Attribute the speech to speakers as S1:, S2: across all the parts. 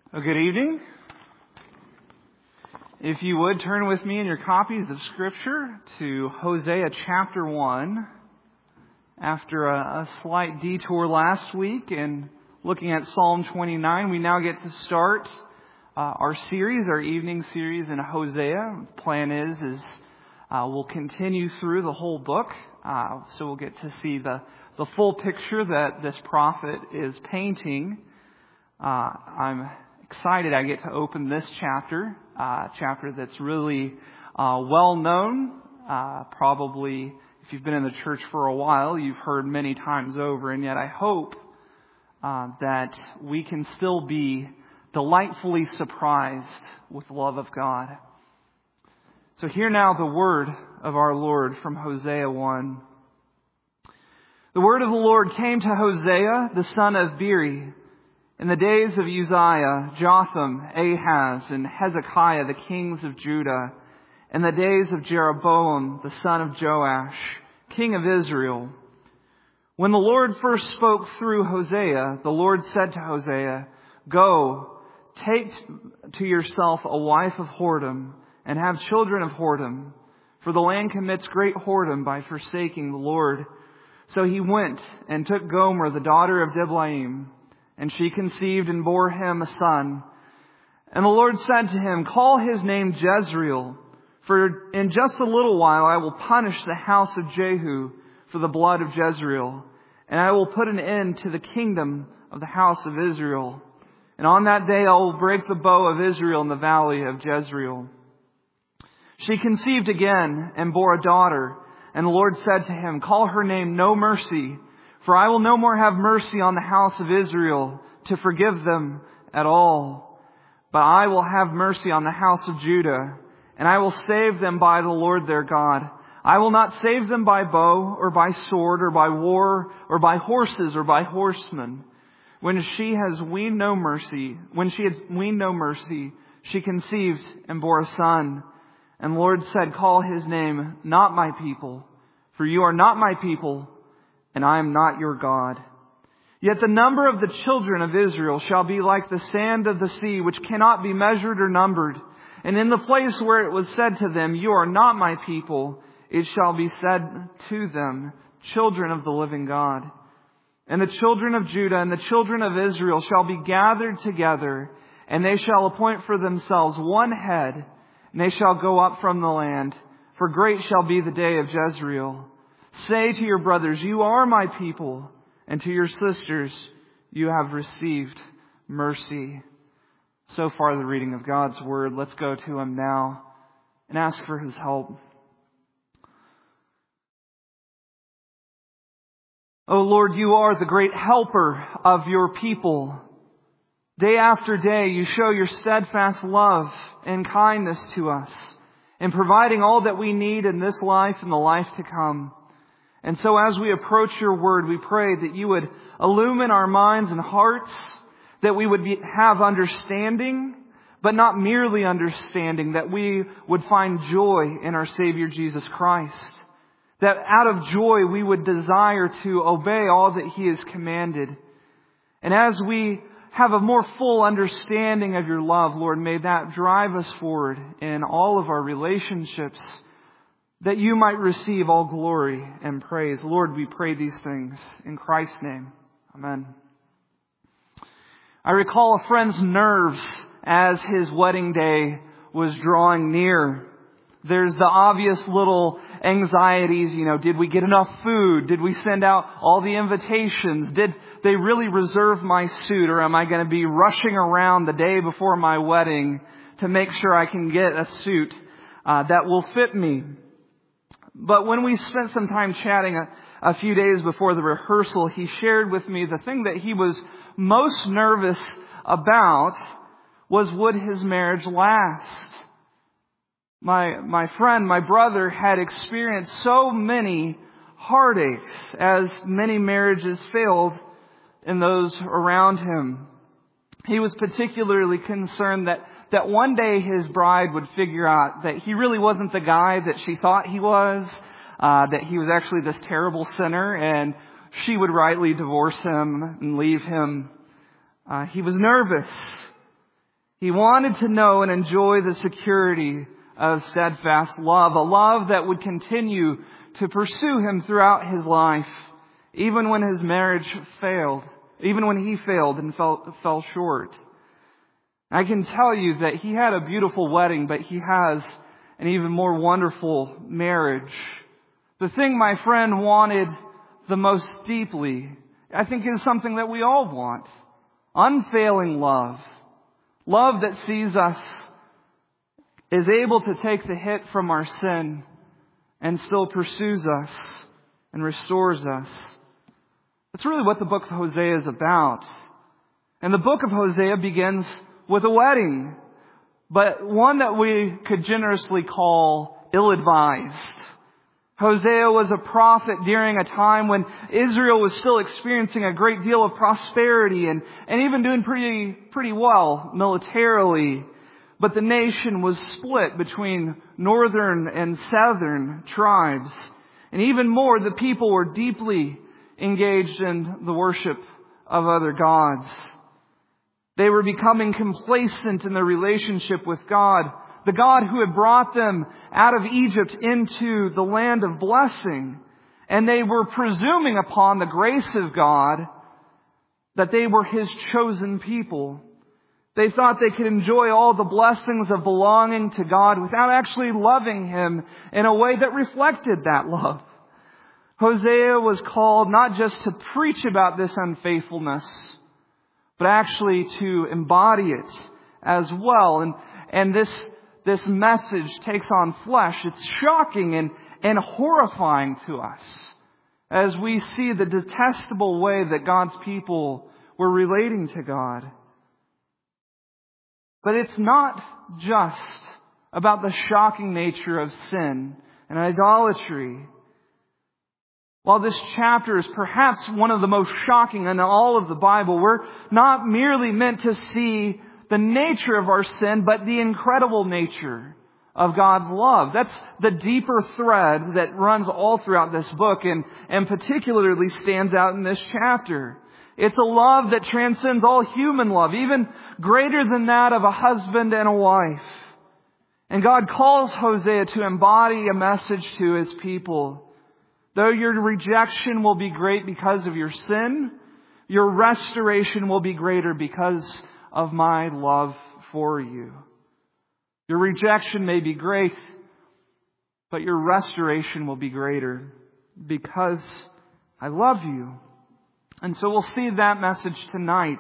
S1: Well, good evening. If you would, turn with me in your copies of Scripture to Hosea chapter 1. After a slight detour last week and looking at Psalm 29, we now get to start our series, our evening series in Hosea. The plan is we'll continue through the whole book, so we'll get to see the full picture that this prophet is painting. I'm excited I get to open this chapter, chapter that's really well known. Probably, if you've been in the church for a while, you've heard many times over, and yet I hope that we can still be delightfully surprised with the love of God. So hear now the word of our Lord from Hosea 1. The word of the Lord came to Hosea, the son of Beeri, in the days of Uzziah, Jotham, Ahaz, and Hezekiah, the kings of Judah, in the days of Jeroboam, the son of Joash, king of Israel. When the Lord first spoke through Hosea, the Lord said to Hosea, "Go, take to yourself a wife of whoredom, and have children of whoredom, for the land commits great whoredom by forsaking the Lord." So he went and took Gomer, the daughter of Diblaim, and she conceived and bore him a son. And the Lord said to him, "Call his name Jezreel, for in just a little while I will punish the house of Jehu for the blood of Jezreel, and I will put an end to the kingdom of the house of Israel. And on that day I will break the bow of Israel in the valley of Jezreel." She conceived again and bore a daughter, and the Lord said to him, "Call her name No Mercy, for I will no more have mercy on the house of Israel to forgive them at all. But I will have mercy on the house of Judah, and I will save them by the Lord their God. I will not save them by bow or by sword or by war or by horses or by horsemen. When she had weaned no mercy, she conceived and bore a son. And the Lord said, "Call his name Not My People, for you are not my people, and I am not your God. Yet the number of the children of Israel shall be like the sand of the sea, which cannot be measured or numbered. And in the place where it was said to them, 'You are not my people,' it shall be said to them, 'Children of the living God.' And the children of Judah and the children of Israel shall be gathered together, and they shall appoint for themselves one head, and they shall go up from the land. For great shall be the day of Jezreel. Say to your brothers, 'You are my people,' and to your sisters, 'You have received mercy.'" So far the reading of God's Word. Let's go to Him now and ask for His help. O Lord, You are the great helper of Your people. Day after day, You show Your steadfast love and kindness to us in providing all that we need in this life and the life to come. And so as we approach Your Word, we pray that You would illumine our minds and hearts, that we would have understanding, but not merely understanding, that we would find joy in our Savior Jesus Christ, that out of joy we would desire to obey all that He has commanded. And as we have a more full understanding of Your love, Lord, may that drive us forward in all of our relationships, that You might receive all glory and praise. Lord, we pray these things in Christ's name. Amen. I recall a friend's nerves as his wedding day was drawing near. There's the obvious little anxieties, did we get enough food? Did we send out all the invitations? Did they really reserve my suit? Or am I going to be rushing around the day before my wedding to make sure I can get a suit that will fit me? But when we spent some time chatting a few days before the rehearsal, he shared with me the thing that he was most nervous about was, would his marriage last? My friend, my brother, had experienced so many heartaches as many marriages failed in those around him. He was particularly concerned that one day his bride would figure out that he really wasn't the guy that she thought he was, that he was actually this terrible sinner, and she would rightly divorce him and leave him. He was nervous. He wanted to know and enjoy the security of steadfast love, a love that would continue to pursue him throughout his life, even when his marriage failed, even when he failed and fell short. I can tell you that he had a beautiful wedding, but he has an even more wonderful marriage. The thing my friend wanted the most deeply, I think, is something that we all want. Unfailing love. Love that sees us, is able to take the hit from our sin and still pursues us and restores us. That's really what the book of Hosea is about. And the book of Hosea begins with a wedding, but one that we could generously call ill-advised. Hosea was a prophet during a time when Israel was still experiencing a great deal of prosperity and even doing pretty well militarily. But the nation was split between northern and southern tribes. And even more, the people were deeply engaged in the worship of other gods. They were becoming complacent in their relationship with God, the God who had brought them out of Egypt into the land of blessing. And they were presuming upon the grace of God that they were His chosen people. They thought they could enjoy all the blessings of belonging to God without actually loving Him in a way that reflected that love. Hosea was called not just to preach about this unfaithfulness, but actually to embody it as well. And this message takes on flesh. It's shocking and horrifying to us as we see the detestable way that God's people were relating to God. But it's not just about the shocking nature of sin and idolatry. While this chapter is perhaps one of the most shocking in all of the Bible, we're not merely meant to see the nature of our sin, but the incredible nature of God's love. That's the deeper thread that runs all throughout this book and particularly stands out in this chapter. It's a love that transcends all human love, even greater than that of a husband and a wife. And God calls Hosea to embody a message to His people. Though your rejection will be great because of your sin, your restoration will be greater because of my love for you. Your rejection may be great, but your restoration will be greater because I love you. And so we'll see that message tonight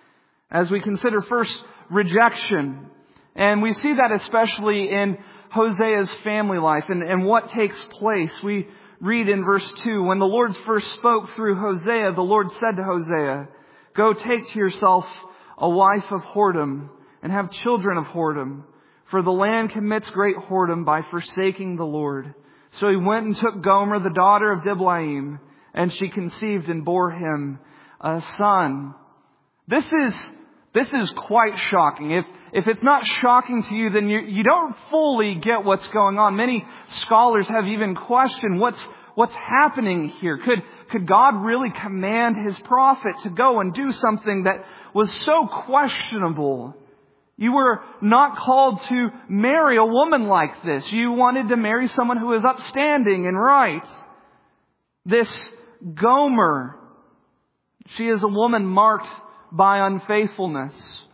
S1: as we consider first rejection. And we see that especially in Hosea's family life and what takes place. We read in verse 2, when the Lord first spoke through Hosea, the Lord said to Hosea, "Go take to yourself a wife of whoredom and have children of whoredom, for the land commits great whoredom by forsaking the Lord." So he went and took Gomer, the daughter of Diblaim, and she conceived and bore him a son. This is quite shocking. If it's not shocking to you, then you don't fully get what's going on. Many scholars have even questioned what's happening here. Could God really command His prophet to go and do something that was so questionable? You were not called to marry a woman like this. You wanted to marry someone who is upstanding and right. This Gomer, she is a woman marked by unfaithfulness.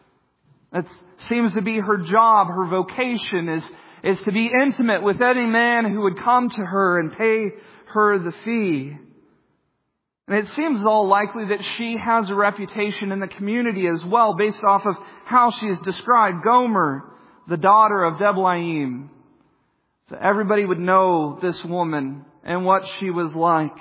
S1: It seems to be her job, her vocation is to be intimate with any man who would come to her and pay her the fee. And it seems all likely that she has a reputation in the community as well, based off of how she is described. Gomer, the daughter of Diblaim. So everybody would know this woman and what she was like.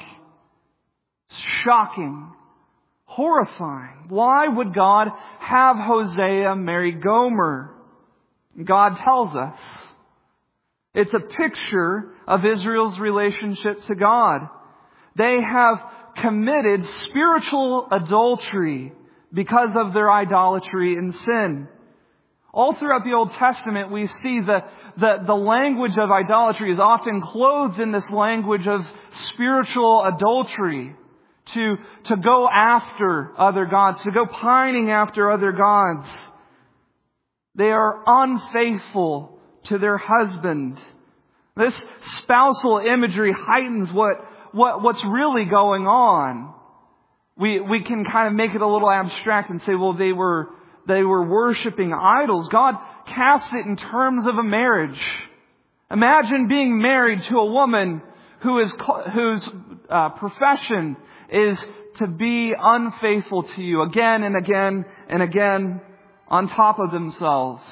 S1: Shocking. Horrifying. Why would God have Hosea marry Gomer? God tells us. It's a picture of Israel's relationship to God. They have committed spiritual adultery because of their idolatry and sin. All throughout the Old Testament, we see the language of idolatry is often clothed in this language of spiritual adultery. To go after other gods, to go pining after other gods. They are unfaithful to their husband. This spousal imagery heightens what's really going on. We can kind of make it a little abstract and say, well, they were worshiping idols. God casts it in terms of a marriage. Imagine being married to a woman whose profession is to be unfaithful to you again and again and again on top of themselves.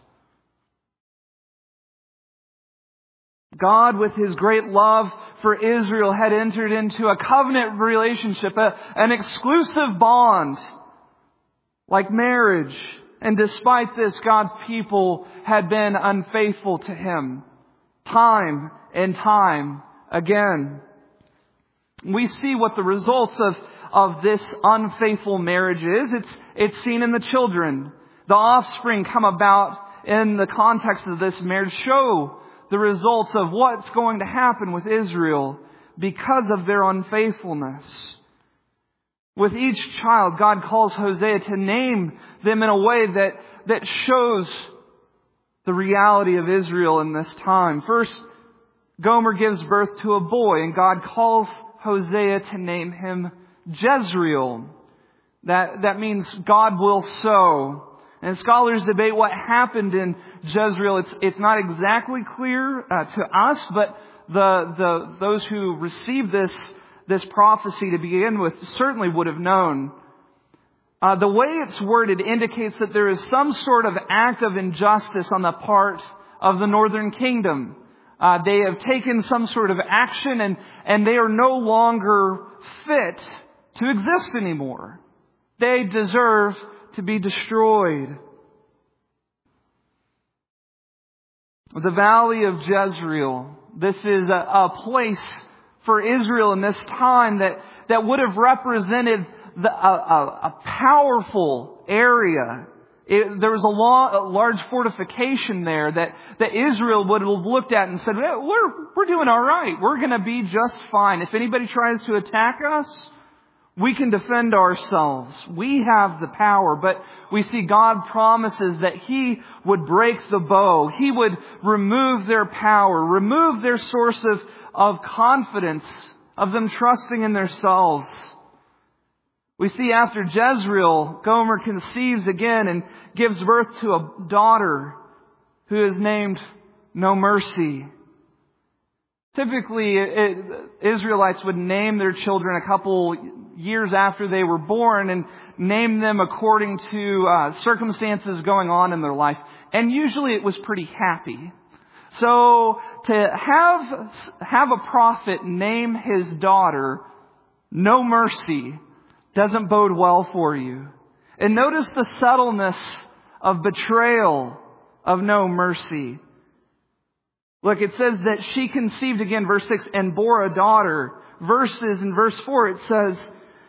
S1: God, with His great love for Israel, had entered into a covenant relationship, an exclusive bond like marriage. And despite this, God's people had been unfaithful to Him time and time again. We see what the results of this unfaithful marriage is. It's seen in the children. The offspring come about in the context of this marriage show the results of what's going to happen with Israel because of their unfaithfulness. With each child, God calls Hosea to name them in a way that shows the reality of Israel in this time. First, Gomer gives birth to a boy, and God calls Hosea to name him Jezreel. That means God will sow. And scholars debate what happened in Jezreel. It's not exactly clear to us, but those who received this prophecy to begin with certainly would have known. The way it's worded indicates that there is some sort of act of injustice on the part of the northern kingdom. They have taken some sort of action and they are no longer fit to exist anymore. They deserve to be destroyed. The valley of Jezreel. This is a place for Israel in this time that would have represented a powerful area. There was a large fortification there that Israel would have looked at and said, we're doing all right. We're going to be just fine. If anybody tries to attack us, we can defend ourselves. We have the power. But we see God promises that He would break the bow. He would remove their power, remove their source of confidence, of them trusting in themselves. We see after Jezreel, Gomer conceives again and gives birth to a daughter who is named No Mercy. Typically, Israelites would name their children a couple years after they were born and name them according to circumstances going on in their life. And usually it was pretty happy. So to have a prophet name his daughter No Mercy doesn't bode well for you. And notice the subtleness of betrayal of No Mercy. Look, it says that she conceived again, verse 6, and bore a daughter. In verse 4 it says,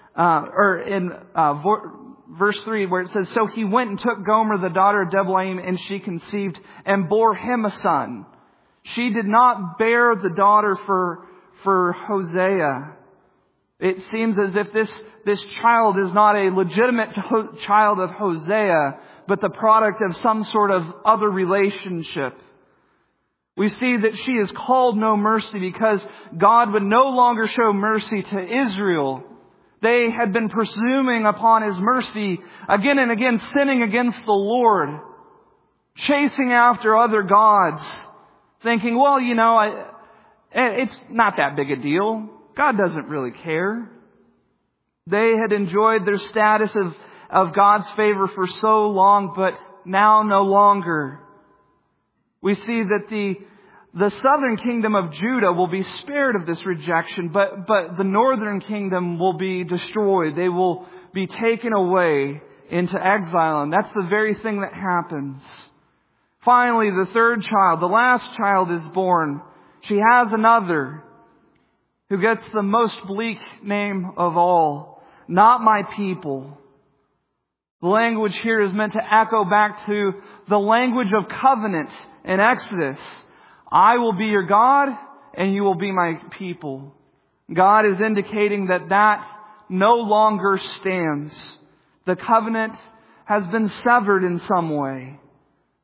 S1: verse 3 where it says, so he went and took Gomer the daughter of Diblaim, and she conceived and bore him a son. She did not bear the daughter for Hosea. It seems as if this child is not a legitimate child of Hosea, but the product of some sort of other relationship. We see that she is called No Mercy because God would no longer show mercy to Israel. They had been presuming upon His mercy again and again, sinning against the Lord, chasing after other gods, thinking, well, it's not that big a deal. God doesn't really care. They had enjoyed their status of God's favor for so long, but now no longer. We see that the southern kingdom of Judah will be spared of this rejection, but the northern kingdom will be destroyed. They will be taken away into exile, and that's the very thing that happens. Finally, the third child, the last child, is born. She has another who gets the most bleak name of all, Not My People. The language here is meant to echo back to the language of covenant in Exodus. I will be your God and you will be my people. God is indicating that no longer stands. The covenant has been severed in some way.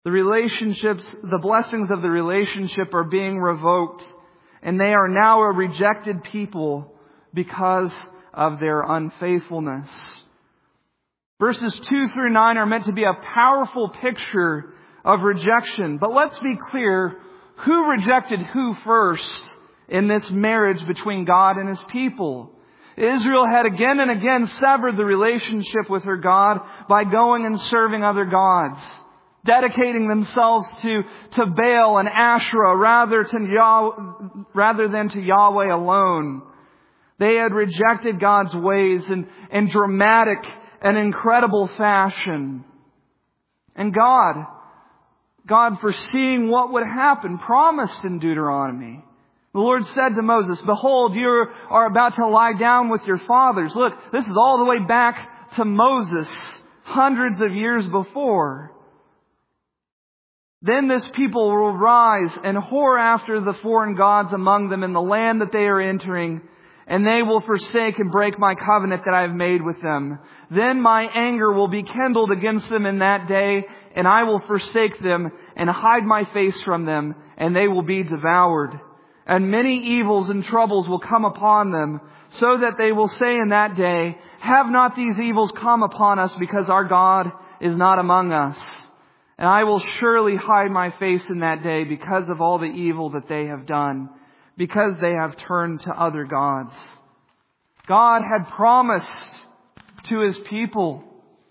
S1: The relationships, the blessings of the relationship are being revoked, and they are now a rejected people because of their unfaithfulness. Verses 2 through 9 are meant to be a powerful picture of rejection. But let's be clear, who rejected who first in this marriage between God and His people? Israel had again and again severed the relationship with her God by going and serving other gods, dedicating themselves to Baal and Asherah rather than to Yahweh alone. They had rejected God's ways in dramatic and incredible fashion. And God, foreseeing what would happen, promised in Deuteronomy. The Lord said to Moses, "Behold, you are about to lie down with your fathers." Look, this is all the way back to Moses, hundreds of years before. "Then this people will rise and whore after the foreign gods among them in the land that they are entering, and they will forsake and break my covenant that I have made with them. Then my anger will be kindled against them in that day, and I will forsake them and hide my face from them, and they will be devoured. And many evils and troubles will come upon them, so that they will say in that day, 'Have not these evils come upon us because our God is not among us?' And I will surely hide my face in that day because of all the evil that they have done, because they have turned to other gods." God had promised to His people.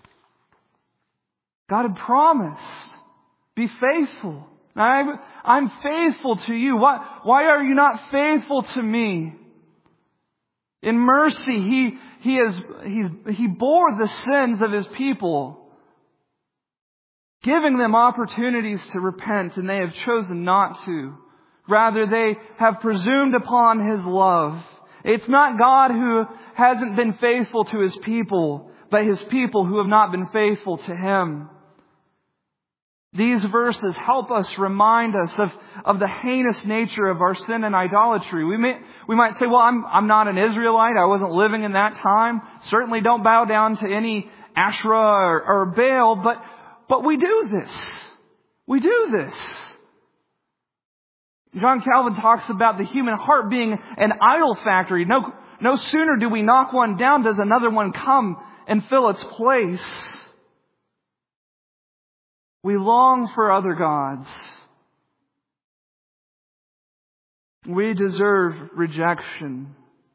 S1: God had promised, "Be faithful. I'm faithful to you. Why are you not faithful to me?" In mercy, He bore the sins of His people, giving them opportunities to repent, and they have chosen not to. Rather, they have presumed upon His love. It's not God who hasn't been faithful to His people, but His people who have not been faithful to Him. These verses help us, remind us of the heinous nature of our sin and idolatry. We might say, "Well, I'm not an Israelite. I wasn't living in that time. Certainly don't bow down to any Asherah or Baal." But we do this. We do this. John Calvin talks about the human heart being an idol factory. No sooner do we knock one down, does another one come and fill its place. We long for other gods. We deserve rejection.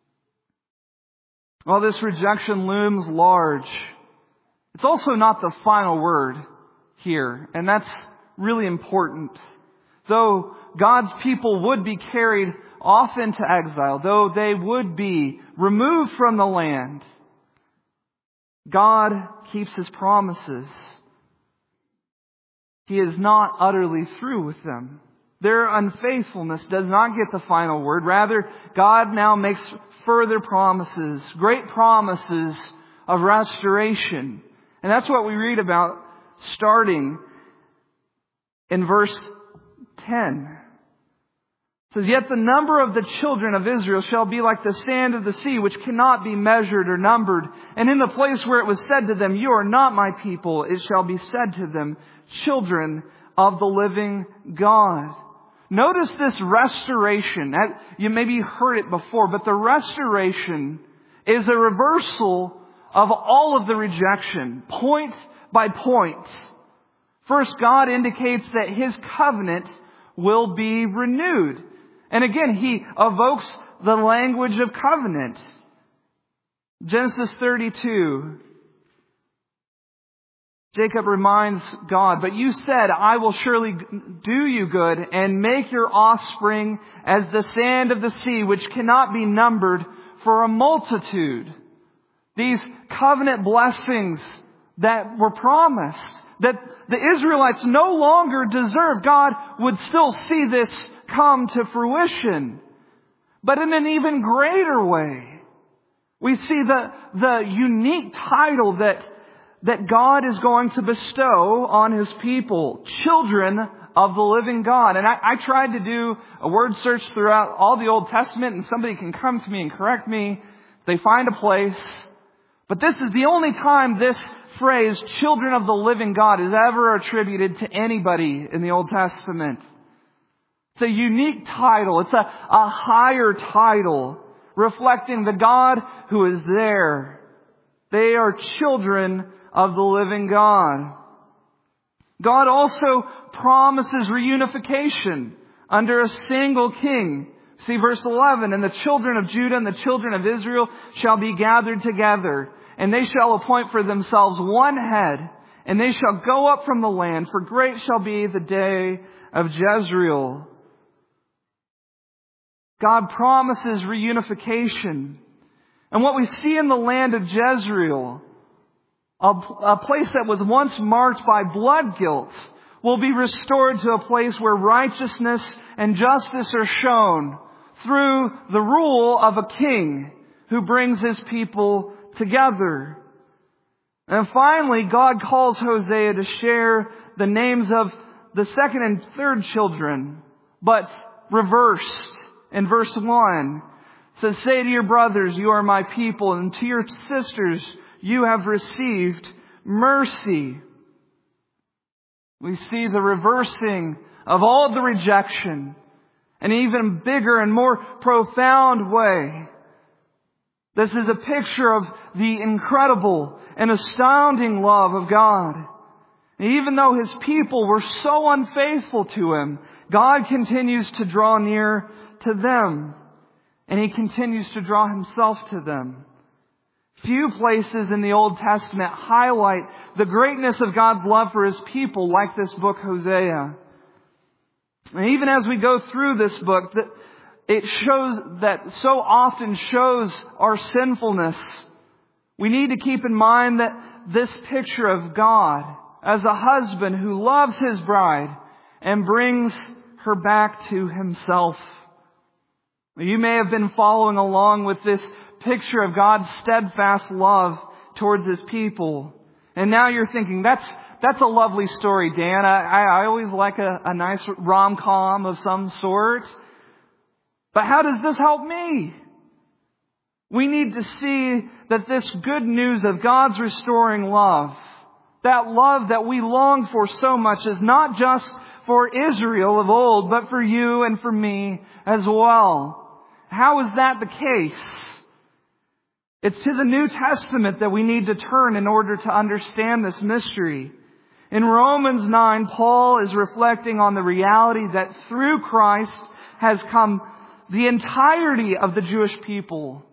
S1: While this rejection looms large, it's also not the final word here, and that's really important. Though God's people would be carried off into exile, though they would be removed from the land, God keeps His promises. He is not utterly through with them. Their unfaithfulness does not get the final word. Rather, God now makes further promises, great promises of restoration. And that's what we read about starting in verse 10. It says, "Yet the number of the children of Israel shall be like the sand of the sea, which cannot be measured or numbered. And in the place where it was said to them, 'You are not my people,' it shall be said to them, 'Children of the living God.'" Notice this restoration. You maybe heard it before, but the restoration is a reversal of all of the rejection, point by point. First, God indicates that His covenant will be renewed. And again, He evokes the language of covenant. Genesis 32. Jacob reminds God, "But you said, 'I will surely do you good and make your offspring as the sand of the sea, which cannot be numbered for a multitude.'" These covenant blessings that were promised, that the Israelites no longer deserve, God would still see this come to fruition. But in an even greater way, we see the unique title that God is going to bestow on His people, children of the living God. And I tried to do a word search throughout all the Old Testament, and somebody can come to me and correct me. They find a place. But this is the only time this phrase, children of the living God, is ever attributed to anybody in the Old Testament. It's a unique title. It's a higher title reflecting the God who is there. They are children of the living God. God also promises reunification under a single king. See verse 11, and the children of Judah and the children of Israel shall be gathered together, and they shall appoint for themselves one head, and they shall go up from the land, for great shall be the day of Jezreel. God promises reunification. And what we see in the land of Jezreel, a place that was once marked by blood guilt, will be restored to a place where righteousness and justice are shown through the rule of a king who brings his people together. And finally, God calls Hosea to share the names of the second and third children, but reversed. In verse 1, it says, say to your brothers, you are my people, and to your sisters, you have received mercy. We see the reversing of all of the rejection in an even bigger and more profound way. This is a picture of the incredible and astounding love of God. And even though His people were so unfaithful to Him, God continues to draw near to them, and He continues to draw Himself to them. Few places in the Old Testament highlight the greatness of God's love for His people like this book, Hosea. And even as we go through this book, it shows that so often shows our sinfulness. We need to keep in mind that this picture of God as a husband who loves His bride and brings her back to Himself. You may have been following along with this picture of God's steadfast love towards His people. And now you're thinking, that's a lovely story, Dan. I always like a nice rom-com of some sort. But how does this help me? We need to see that this good news of God's restoring love, that love that we long for so much, is not just for Israel of old, but for you and for me as well. How is that the case? It's to the New Testament that we need to turn in order to understand this mystery. In Romans 9, Paul is reflecting on the reality that through Christ has come the entirety of the Jewish people.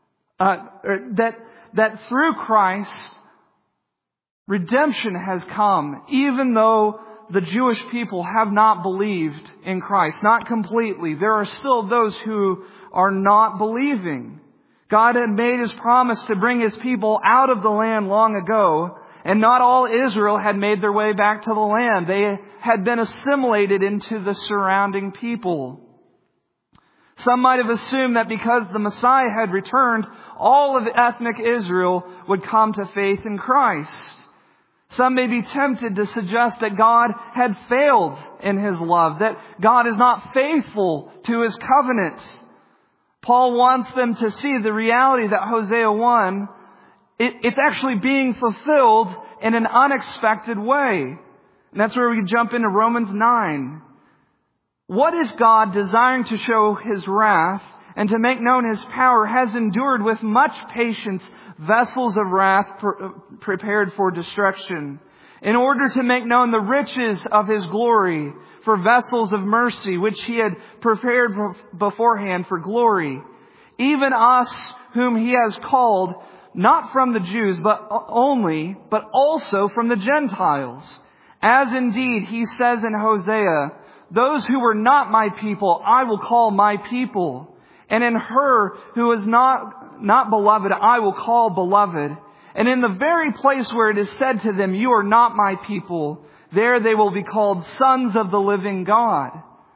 S1: That through Christ, redemption has come, even though the Jewish people have not believed in Christ. Not completely. There are still those who are not believing. God had made His promise to bring His people out of the land long ago, and not all Israel had made their way back to the land. They had been assimilated into the surrounding people. Some might have assumed that because the Messiah had returned, all of ethnic Israel would come to faith in Christ. Some may be tempted to suggest that God had failed in His love, that God is not faithful to His covenant. Paul wants them to see the reality that Hosea 1, it's actually being fulfilled in an unexpected way. And that's where we jump into Romans 9. What is God, desiring to show His wrath and to make known His power, has endured with much patience vessels of wrath prepared for destruction, in order to make known the riches of His glory for vessels of mercy, which He had prepared beforehand for glory. Even us, whom He has called, not from the Jews, but also from the Gentiles. As indeed He says in Hosea, those who were not my people, I will call my people. And in her who is not beloved, I will call beloved. And in the very place where it is said to them, you are not my people, there they will be called sons of the living God.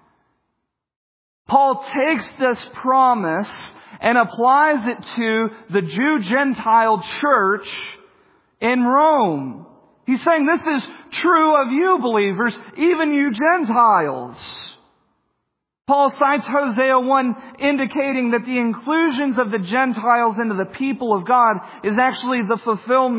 S1: Paul takes this promise and applies it to the Jew-Gentile church in Rome. He's saying this is true of you believers, even you Gentiles. Paul cites Hosea 1, indicating that the inclusions of the Gentiles into the people of God is actually the fulfillment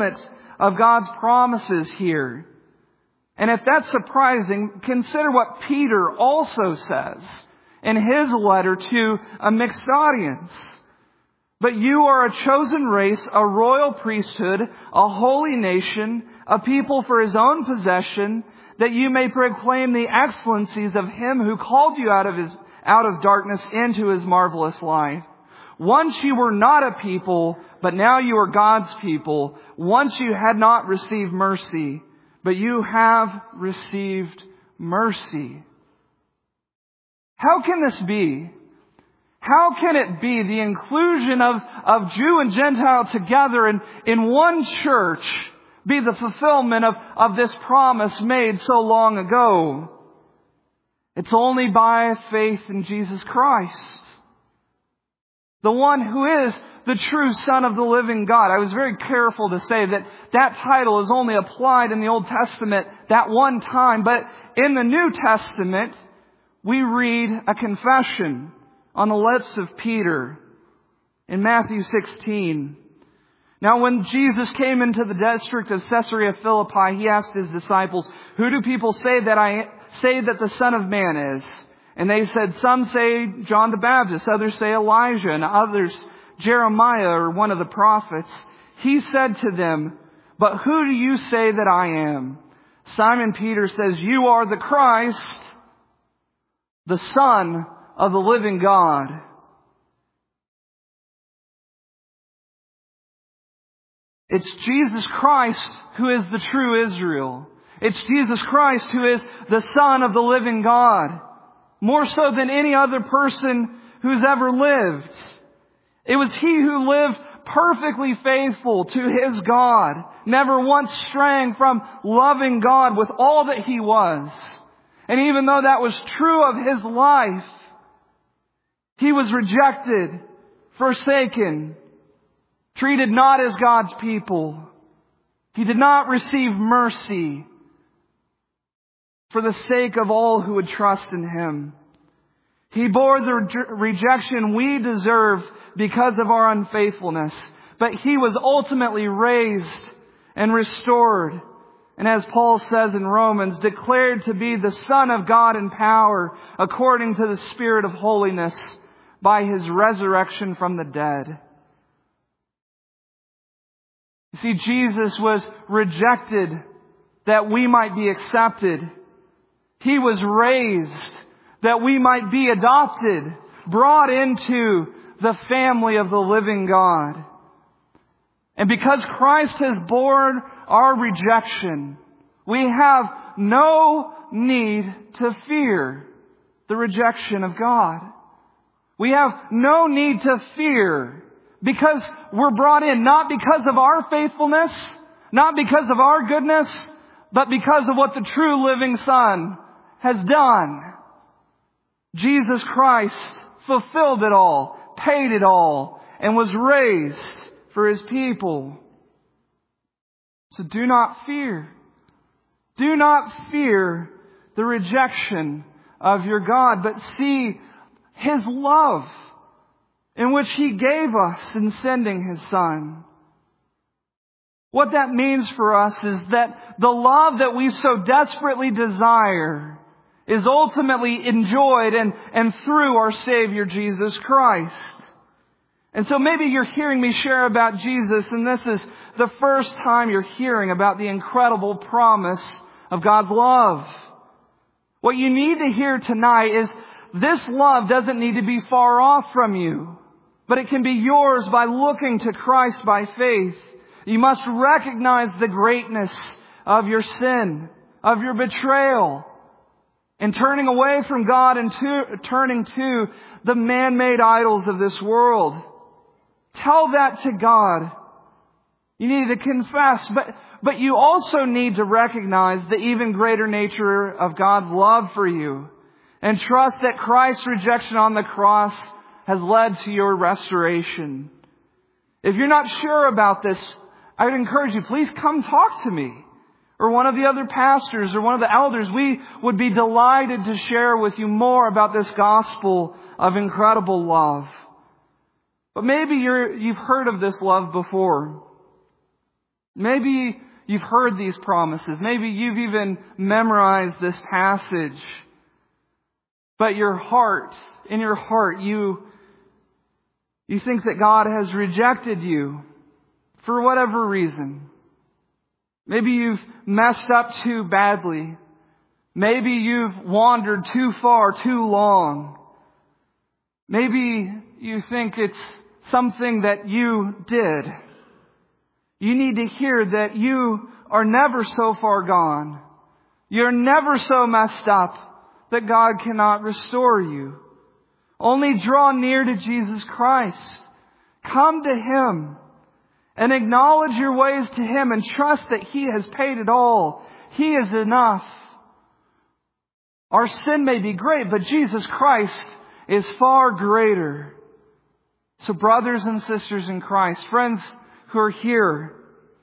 S1: of God's promises here. And if that's surprising, consider what Peter also says in his letter to a mixed audience. But you are a chosen race, a royal priesthood, a holy nation, a people for His own possession, that you may proclaim the excellencies of Him who called you out of darkness into His marvelous light. Once you were not a people, but now you are God's people. Once you had not received mercy, but you have received mercy. How can this be? How can it be the inclusion of Jew and Gentile together in one church be the fulfillment of this promise made so long ago? It's only by faith in Jesus Christ, the one who is the true Son of the living God. I was very careful to say that title is only applied in the Old Testament that one time, but in the New Testament, we read a confession on the lips of Peter in Matthew 16. Now when Jesus came into the district of Caesarea Philippi, He asked His disciples, "Who do people say that the Son of Man is?" And they said, "Some say John the Baptist, others say Elijah, and others Jeremiah or one of the prophets." He said to them, "But who do you say that I am?" Simon Peter says, "You are the Christ, the Son of the living God." It's Jesus Christ who is the true Israel. It's Jesus Christ who is the Son of the living God. More so than any other person who's ever lived. It was He who lived perfectly faithful to His God, never once straying from loving God with all that He was. And even though that was true of His life, He was rejected, forsaken, treated not as God's people. He did not receive mercy for the sake of all who would trust in Him. He bore the rejection we deserved because of our unfaithfulness. But He was ultimately raised and restored. And as Paul says in Romans, declared to be the Son of God in power according to the Spirit of holiness by His resurrection from the dead. You see, Jesus was rejected that we might be accepted. He was raised that we might be adopted, brought into the family of the living God. And because Christ has borne our rejection, we have no need to fear the rejection of God. We have no need to fear because we're brought in, not because of our faithfulness, not because of our goodness, but because of what the true living Son has done. Jesus Christ fulfilled it all, paid it all, and was raised for His people. So do not fear. Do not fear the rejection of your God, but see His love in which He gave us in sending His Son. What that means for us is that the love that we so desperately desire is ultimately enjoyed and through our Savior Jesus Christ. And so maybe you're hearing me share about Jesus, and this is the first time you're hearing about the incredible promise of God's love. What you need to hear tonight is this love doesn't need to be far off from you, but it can be yours by looking to Christ by faith. You must recognize the greatness of your sin, of your betrayal, and turning away from God and turning to the man-made idols of this world. Tell that to God. You need to confess, but you also need to recognize the even greater nature of God's love for you and trust that Christ's rejection on the cross has led to your restoration. If you're not sure about this, I would encourage you, please come talk to me or one of the other pastors or one of the elders. We would be delighted to share with you more about this gospel of incredible love. But maybe you've heard of this love before. Maybe you've heard these promises. Maybe you've even memorized this passage. But in your heart, you think that God has rejected you for whatever reason. Maybe you've messed up too badly. Maybe you've wandered too far, too long. Maybe you think it's something that you did. You need to hear that you are never so far gone. You're never so messed up that God cannot restore you. Only draw near to Jesus Christ. Come to Him and acknowledge your ways to Him and trust that He has paid it all. He is enough. Our sin may be great, but Jesus Christ is far greater. So brothers and sisters in Christ, friends who are here,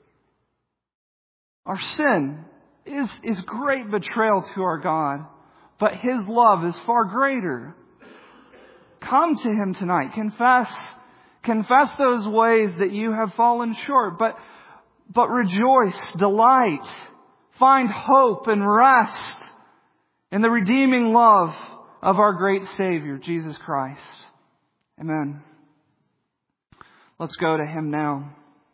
S1: our sin is great betrayal to our God, but His love is far greater. Come to Him tonight. Confess those ways that you have fallen short, but rejoice, delight, find hope and rest in the redeeming love of our great Savior, Jesus Christ. Amen. Let's go to Him now.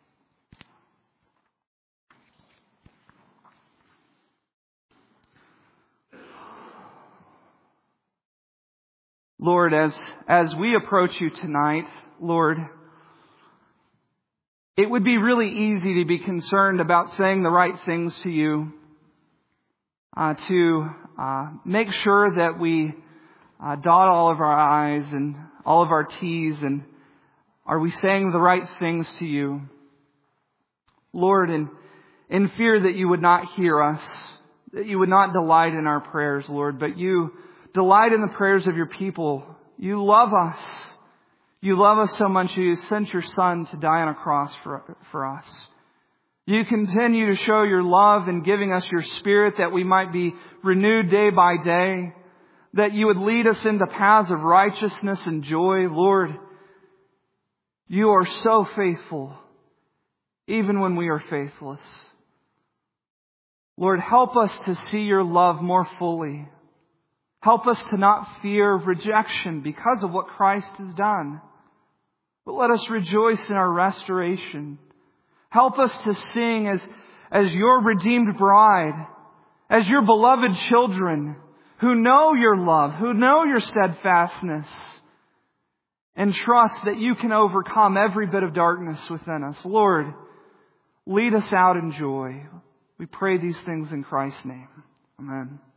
S1: Lord, as we approach You tonight, Lord, it would be really easy to be concerned about saying the right things to You, to make sure that we dot all of our I's and all of our T's, and are we saying the right things to You? Lord, in fear that You would not hear us, that You would not delight in our prayers, Lord, but You delight in the prayers of Your people. You love us. You love us so much You sent Your Son to die on a cross for us. You continue to show Your love in giving us Your Spirit that we might be renewed day by day, that You would lead us into paths of righteousness and joy. Lord, You are so faithful, even when we are faithless. Lord, help us to see Your love more fully. Help us to not fear rejection because of what Christ has done. But let us rejoice in our restoration. Help us to sing as Your redeemed bride, as Your beloved children who know Your love, who know Your steadfastness, and trust that You can overcome every bit of darkness within us. Lord, lead us out in joy. We pray these things in Christ's name. Amen.